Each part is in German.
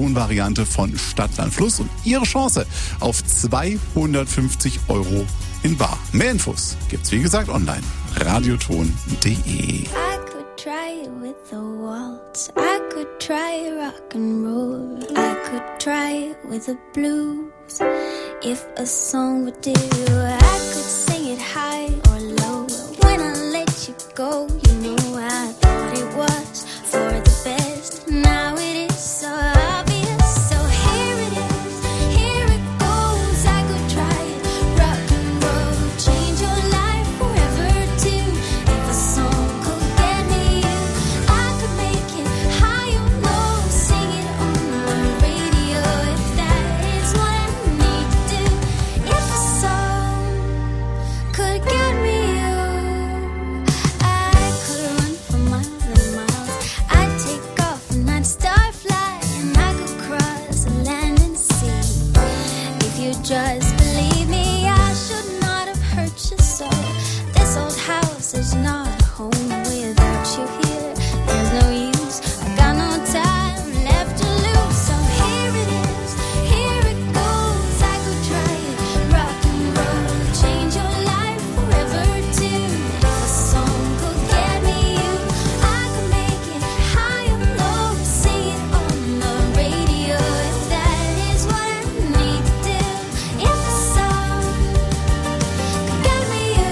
Telefonvariante von Stadtland Fluss und Ihre Chance auf 250 € in bar. Mehr Infos gibt's wie gesagt online. Radioton.de. I could try it with the waltz. I could try rock and roll. I could try it with the blues. If a song would do, I could sing it high or low. When I let you go, you know I thought it was for the best. Now it is so obvious. So here it is, here it goes. I could try it, rock and roll, change your life forever too. If a song could get me you, I could make it high or low, sing it on the radio. If that is what I need to do. If a song could get me you, I could run for miles and miles. I'd take off and I'd start flying. I could cross the land and sea. If you just believe me, I should not have hurt you so. This old house is not a home without you here. There's no use, I got no time left to lose. So here it is, here it goes. I could try it, rock and roll, change your life forever too. If a song could get me you, I could make it high or low, sing it on the radio. If that is what I need to do. If a song could get me you,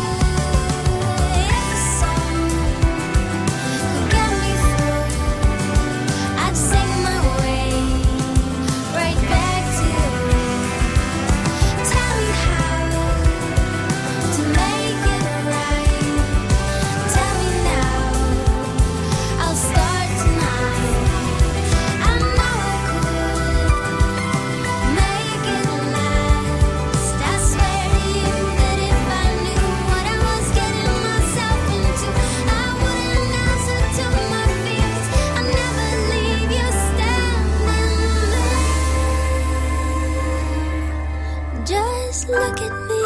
if a song could get me through, I'd sing my way right back to you. Tell me how to make it right. Tell me now, I'll start tonight. I know I could make it last. I swear to you that if I knew what I was getting myself into, I wouldn't answer to my fears. I'd never leave you standing there. Just look at me.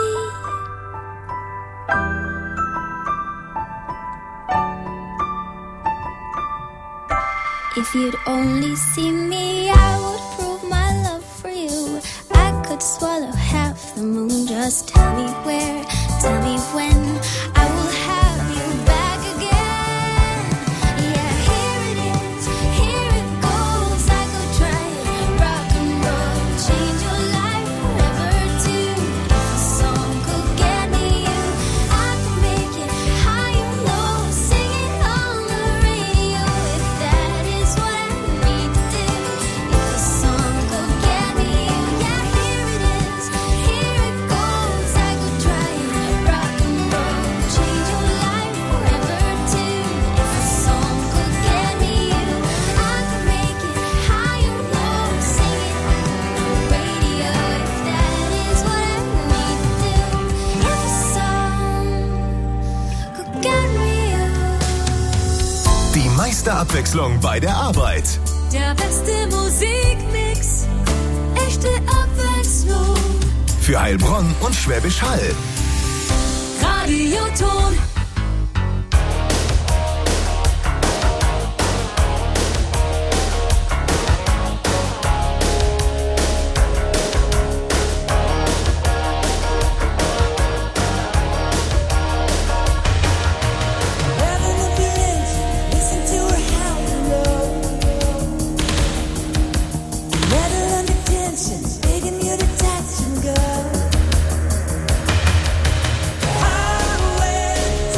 If you'd only see me, I would prove my love for you. I could swallow half the moon. Just tell me where, tell me when. I will have you back again. Yeah, here it is, here it goes. I could try it, rock and roll, change your life forever too. If a song could get me you, I could make it high or low, sing it on the radio. If that is what I need to do. If a song could get me you, yeah, here it is, here it goes. I could try it, rock and roll, change your life forever too. If a song could get me you, I could make it high or low, sing it on the radio. If that is what I need to do. If a song could get me you. Die meiste Abwechslung bei der Arbeit. Der beste Musikmix, echte Abwechslung. Für Heilbronn und Schwäbisch Hall. Radioton. Highway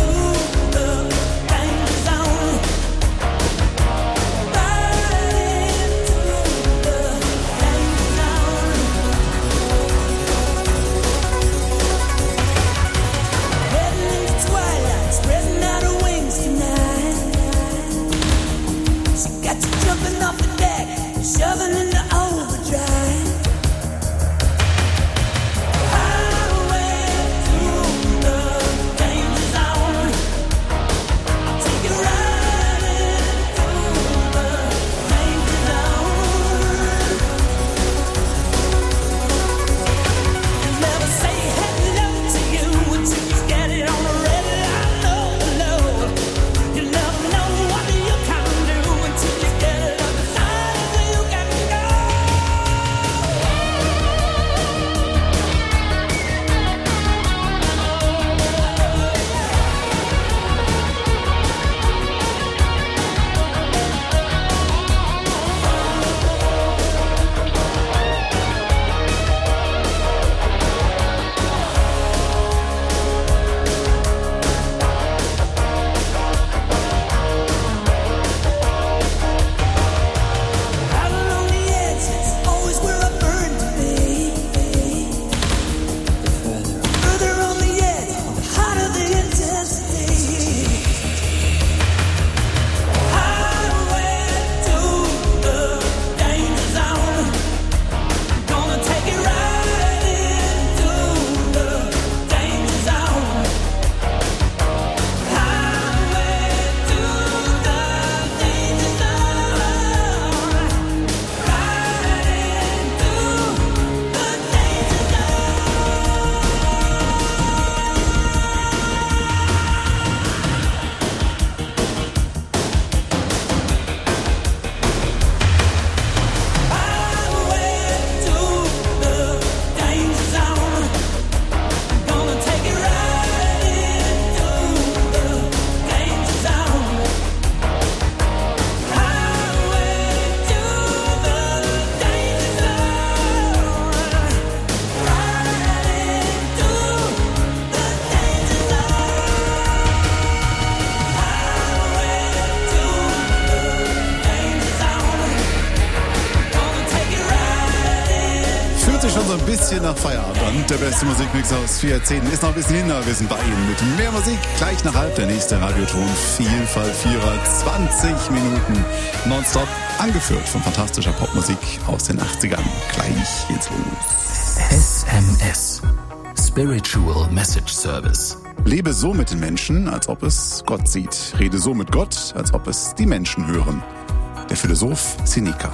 sich schon so ein bisschen nach Feierabend an. Der beste Musikmix aus 4 Jahrzehnten ist noch ein bisschen hin, aber wir sind bei Ihnen mit mehr Musik. Gleich nach halb der nächste Radioton. Vielfalt Vierer, 20 Minuten nonstop. Angeführt von fantastischer Popmusik aus den 80ern. Gleich geht's los. SMS. Spiritual Message Service. Lebe so mit den Menschen, als ob es Gott sieht. Rede so mit Gott, als ob es die Menschen hören. Der Philosoph Seneca.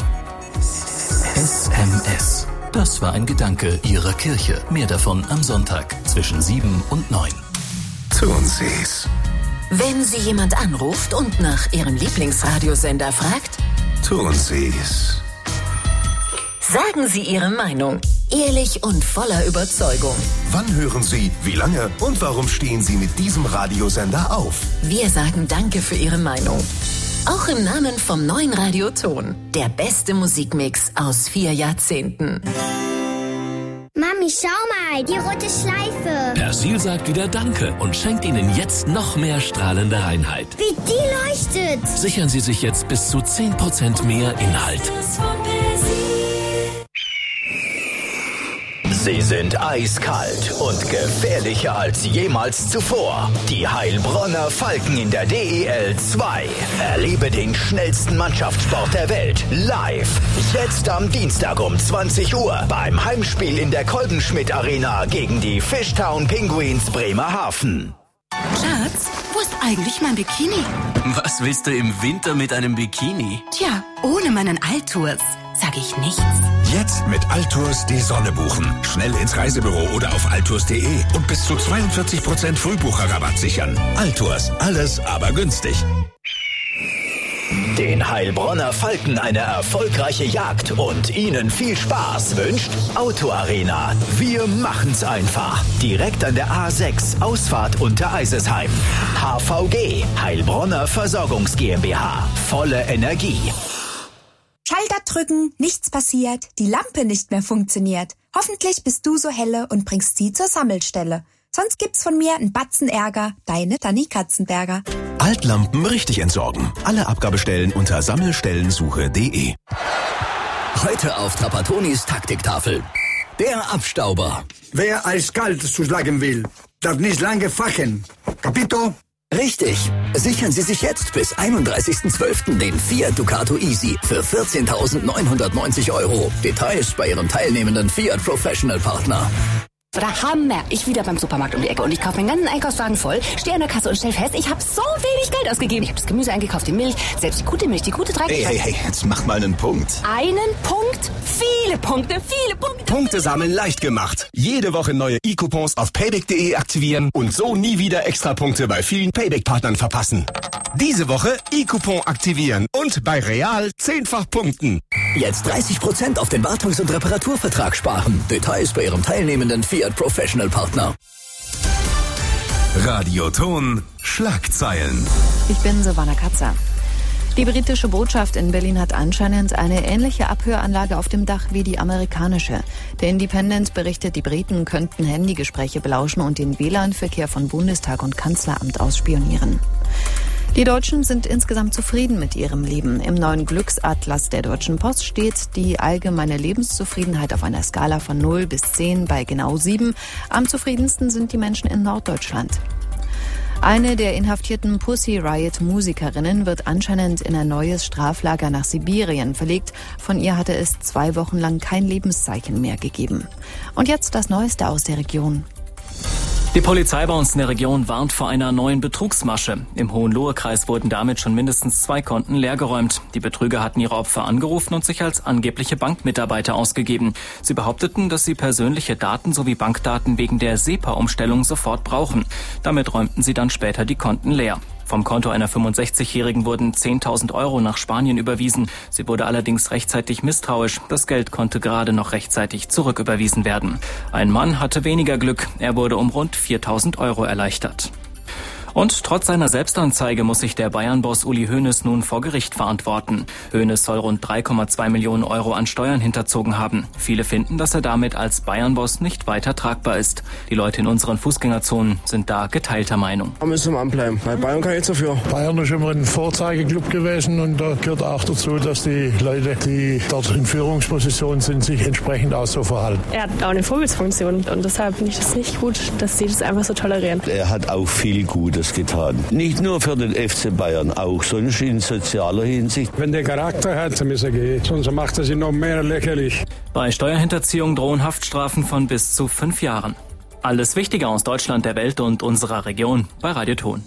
SMS. Das war ein Gedanke Ihrer Kirche. Mehr davon am Sonntag zwischen 7 und 9. Tun Sie's. Wenn Sie jemand anruft und nach Ihrem Lieblingsradiosender fragt, Tun Sie's. sagen Sie Ihre Meinung. Ehrlich und voller Überzeugung. Wann hören Sie, wie lange und warum stehen Sie mit diesem Radiosender auf? Wir sagen Danke für Ihre Meinung. Auch im Namen vom neuen Radioton. Der beste Musikmix aus 4 Jahrzehnten. Mami, schau mal, die rote Schleife. Persil sagt wieder Danke und schenkt Ihnen jetzt noch mehr strahlende Reinheit. Wie die leuchtet. Sichern Sie sich jetzt bis zu 10% mehr Inhalt. Sie sind eiskalt und gefährlicher als jemals zuvor. Die Heilbronner Falken in der DEL 2. Erlebe den schnellsten Mannschaftssport der Welt live. Jetzt am Dienstag um 20 Uhr beim Heimspiel in der Kolbenschmidt Arena gegen die Fishtown Penguins Bremerhaven. Schatz, wo ist eigentlich mein Bikini? Was willst du im Winter mit einem Bikini? Tja, ohne meinen Altours sag ich nichts. Jetzt mit Altours die Sonne buchen. Schnell ins Reisebüro oder auf altours.de und bis zu 42% Frühbucherrabatt sichern. Altours, alles aber günstig. Den Heilbronner Falken eine erfolgreiche Jagd und Ihnen viel Spaß wünscht Auto Arena. Wir machen's einfach. Direkt an der A6, Ausfahrt unter Eisesheim. HVG, Heilbronner Versorgungs GmbH. Volle Energie. Schalter drücken, nichts passiert, die Lampe nicht mehr funktioniert. Hoffentlich bist du so helle und bringst sie zur Sammelstelle. Sonst gibt's von mir einen Batzen Ärger. Deine Dani Katzenberger. Altlampen richtig entsorgen. Alle Abgabestellen unter sammelstellensuche.de. Heute auf Trapatonis Taktiktafel. Der Abstauber. Wer eiskalt zuschlagen will, darf nicht lange fachen. Capito? Richtig. Sichern Sie sich jetzt bis 31.12. den Fiat Ducato Easy für 14.990 €. Details bei Ihrem teilnehmenden Fiat Professional Partner. Der Hammer. Ich wieder beim Supermarkt um die Ecke und ich kaufe meinen ganzen Einkaufswagen voll, stehe an der Kasse und stell fest, ich habe so wenig Geld ausgegeben. Ich habe das Gemüse eingekauft, die Milch, selbst die gute Milch, die gute 3. Hey, jetzt mach mal einen Punkt. Einen Punkt? Viele Punkte, viele Punkte. Punkte sammeln leicht gemacht. Jede Woche neue E-Coupons auf payback.de aktivieren und so nie wieder extra Punkte bei vielen Payback-Partnern verpassen. Diese Woche E-Coupon aktivieren und bei Real 10-fach punkten. Jetzt 30% auf den Wartungs- und Reparaturvertrag sparen. Details bei Ihrem teilnehmenden Fiat Professional Partner. Radioton Schlagzeilen. Ich bin Silvana Katzer. Die britische Botschaft in Berlin hat anscheinend eine ähnliche Abhöranlage auf dem Dach wie die amerikanische. Der Independent berichtet, die Briten könnten Handygespräche belauschen und den WLAN-Verkehr von Bundestag und Kanzleramt ausspionieren. Die Deutschen sind insgesamt zufrieden mit ihrem Leben. Im neuen Glücksatlas der Deutschen Post steht die allgemeine Lebenszufriedenheit auf einer Skala von 0 bis 10 bei genau 7. Am zufriedensten sind die Menschen in Norddeutschland. Eine der inhaftierten Pussy Riot-Musikerinnen wird anscheinend in ein neues Straflager nach Sibirien verlegt. Von ihr hatte es 2 Wochen lang kein Lebenszeichen mehr gegeben. Und jetzt das Neueste aus der Region. Die Polizei bei uns in der Region warnt vor einer neuen Betrugsmasche. Im Hohenlohe-Kreis wurden damit schon mindestens 2 Konten leergeräumt. Die Betrüger hatten ihre Opfer angerufen und sich als angebliche Bankmitarbeiter ausgegeben. Sie behaupteten, dass sie persönliche Daten sowie Bankdaten wegen der SEPA-Umstellung sofort brauchen. Damit räumten sie dann später die Konten leer. Vom Konto einer 65-Jährigen wurden 10.000 € nach Spanien überwiesen. Sie wurde allerdings rechtzeitig misstrauisch. Das Geld konnte gerade noch rechtzeitig zurücküberwiesen werden. Ein Mann hatte weniger Glück. Er wurde um rund 4.000 € erleichtert. Und trotz seiner Selbstanzeige muss sich der Bayern-Boss Uli Hoeneß nun vor Gericht verantworten. Hoeneß soll rund 3,2 Millionen Euro an Steuern hinterzogen haben. Viele finden, dass er damit als Bayern-Boss nicht weiter tragbar ist. Die Leute in unseren Fußgängerzonen sind da geteilter Meinung. Da müssen wir anbleiben, weil Bayern kann jetzt dafür. Bayern ist immer ein Vorzeigeklub gewesen und da gehört auch dazu, dass die Leute, die dort in Führungspositionen sind, sich entsprechend auch so verhalten. Er hat auch eine Vorbildfunktion und deshalb finde ich das nicht gut, dass sie das einfach so tolerieren. Er hat auch viel Gutes getan. Nicht nur für den FC Bayern, auch sonst in sozialer Hinsicht. Wenn der Charakter hat, dann muss er gehen, sonst macht er sich noch mehr lächerlich. Bei Steuerhinterziehung drohen Haftstrafen von bis zu 5 Jahren. Alles Wichtige aus Deutschland, der Welt und unserer Region bei Radio Ton.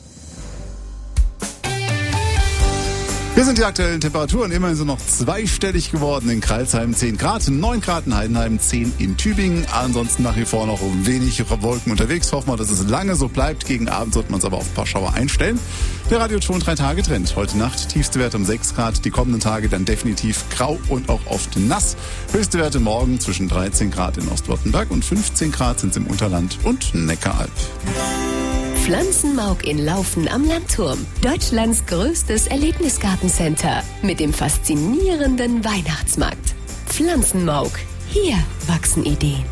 Hier sind die aktuellen Temperaturen, immerhin so noch zweistellig geworden in Crailsheim 10 Grad, 9 Grad in Heidenheim, 10 in Tübingen. Ansonsten nach wie vor noch wenig Wolken unterwegs. Hoffen wir, dass es lange so bleibt. Gegen Abend sollte man uns aber auf ein paar Schauer einstellen. Der Radioton 3-Tage-Trend. Heute Nacht tiefste Werte um 6 Grad. Die kommenden Tage dann definitiv grau und auch oft nass. Höchste Werte morgen zwischen 13 Grad in Ostwürttemberg und 15 Grad sind es im Unterland und Neckaralb. Pflanzenmauk in Laufen am Landturm. Deutschlands größtes Erlebnisgartencenter mit dem faszinierenden Weihnachtsmarkt. Pflanzenmauk. Hier wachsen Ideen.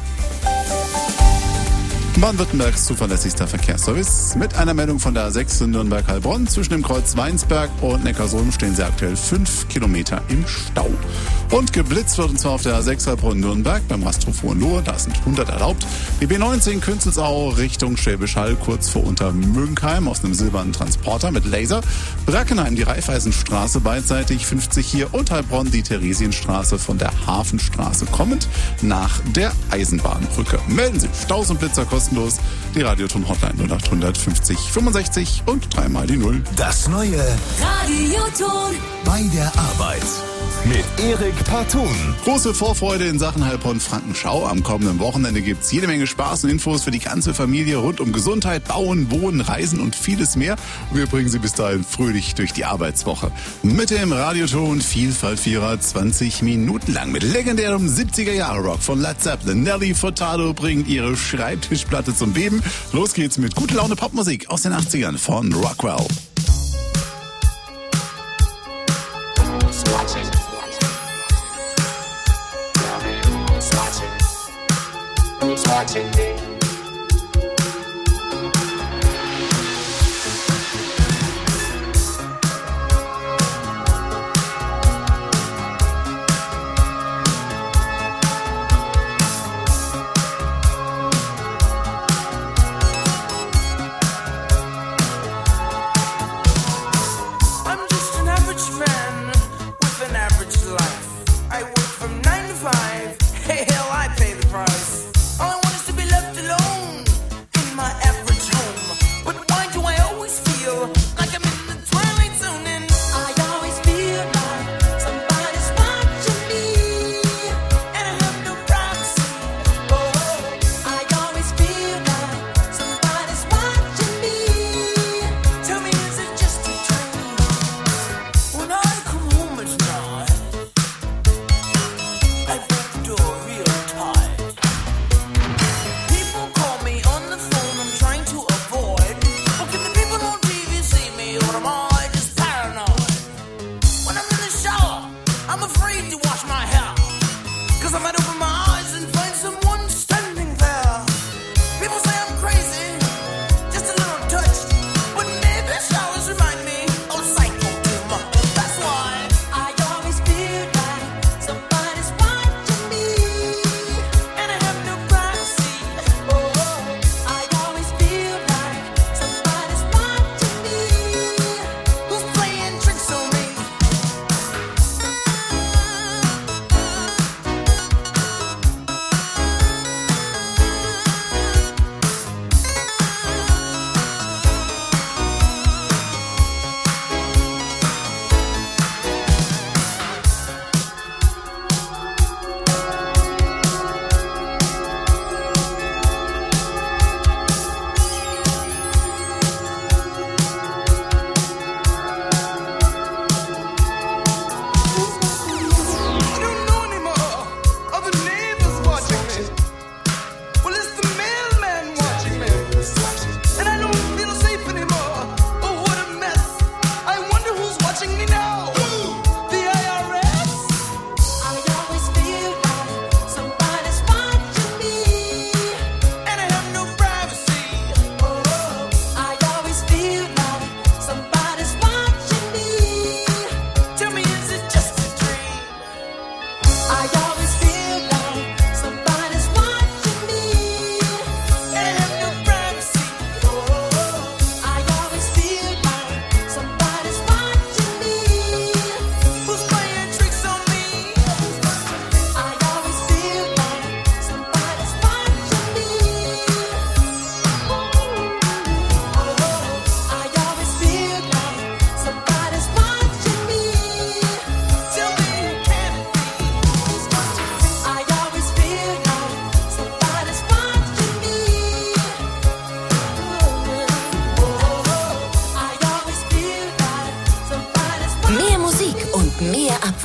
Baden-Württembergs zuverlässigster Verkehrsservice. Mit einer Meldung von der A6 in Nürnberg-Heilbronn. Zwischen dem Kreuz Weinsberg und Neckarsulm stehen sie aktuell 5 Kilometer im Stau. Und geblitzt wird, und zwar auf der A6 Heilbronn-Nürnberg beim Rasthof Hohenlohe. Da sind 100 erlaubt. Die B19 Künzelsau Richtung Schwäbisch Hall, kurz vor Untermünkheim aus einem silbernen Transporter mit Laser. Brackenheim die Raiffeisenstraße beidseitig 50 hier und Heilbronn die Theresienstraße von der Hafenstraße kommend nach der Eisenbahnbrücke. Melden Sie Staus und Blitzer kostenlos. Die Radioton Hotline 0800 50 65 und 3 mal die 0. Das neue Radioton bei der Arbeit mit Erik Partun. Große Vorfreude in Sachen Heilbronn-Frankenschau. Am kommenden Wochenende gibt's jede Menge Spaß und Infos für die ganze Familie rund um Gesundheit, Bauen, Wohnen, Reisen und vieles mehr. Und wir bringen Sie bis dahin fröhlich durch die Arbeitswoche. Mitte im Radioton Vielfalt-Vierer 20 Minuten lang mit legendärem 70er-Jahre-Rock von Led Zeppelin. Nelly Furtado bringt ihre Schreibtischplatte zum Beben. Los geht's mit gute Laune Popmusik aus den 80ern von Rockwell. Watching me. I'm just an average man with an average life. I work from 9 to 5. Hey, hell, I pay the price. All I want is to be left alone.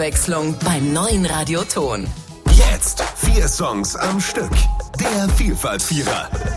Abwechslung beim neuen Radioton. Jetzt 4 Songs am Stück. Der Vielfalt-Vierer.